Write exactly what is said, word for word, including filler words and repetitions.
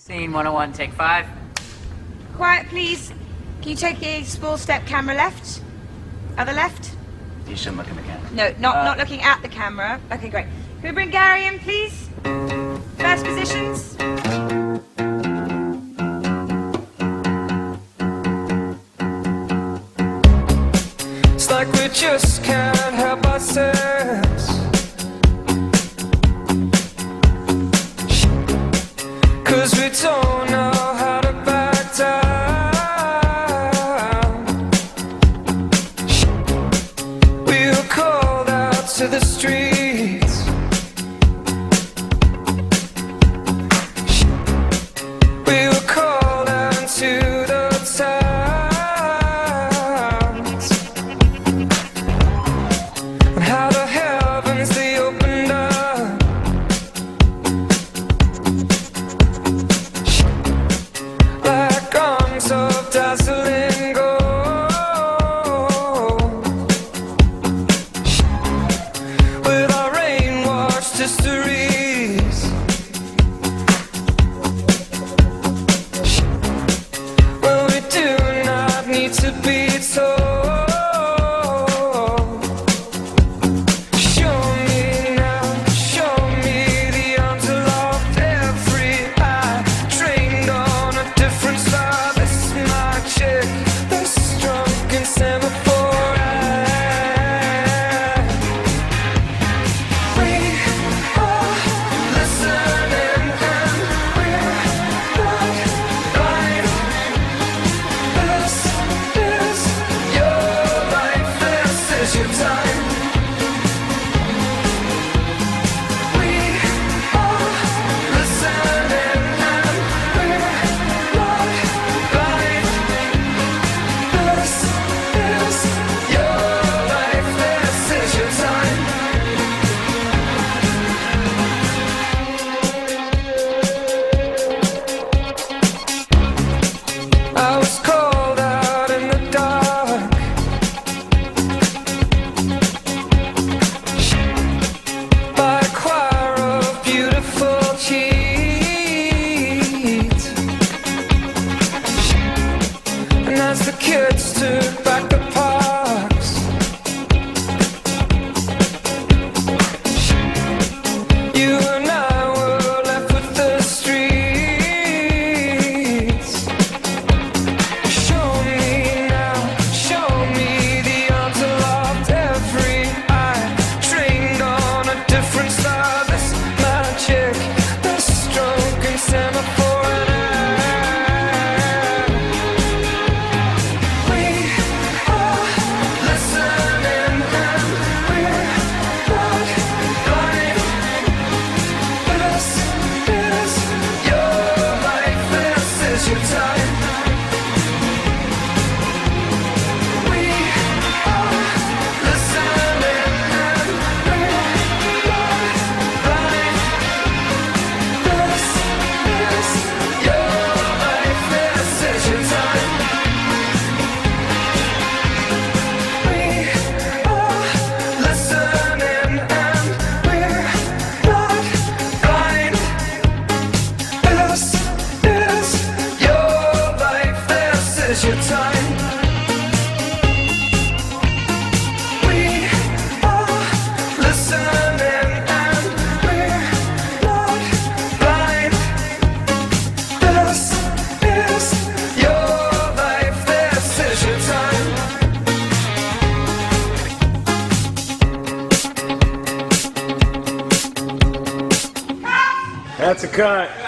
Scene one oh one, take five. Quiet, please. Can you take a small step camera left? Other left? You shouldn't look in the camera. No, not, Uh, not looking at the camera. Okay, great. Can we bring Gary in, please? First positions. It's like we just can't help ourselves, 'cause we don't know how to back down. We were called out to the streets, we were called out to the towns, and how the heavens they opened up, like arms of dazzling gold, with our rain-washed histories, well, we do not need to be told. Show me now, show me the arms aloft, every eye trained on a different star. This is my chick, this is drunk and semaphore eye. We are listening and we're not blind. This is your life, this is your time. We are listening and we're not blind. This is your life, this is your time. I was called out in the dark, by a choir of beautiful cheats, and as the kids took back the parks, you and I were left with the streets. Show me now, show me the arms aloft, every eye trained on a different star. This magic, this drunk and semaphore and eye. We are listening and we're not blind. This is your life, this is your time. We are listening and we're not blind. This is your life, this is your time. We are listening and we're not blind. This is your life, this is your time. We are listening and we're not blind. This is your life, this is your time. That's a cut.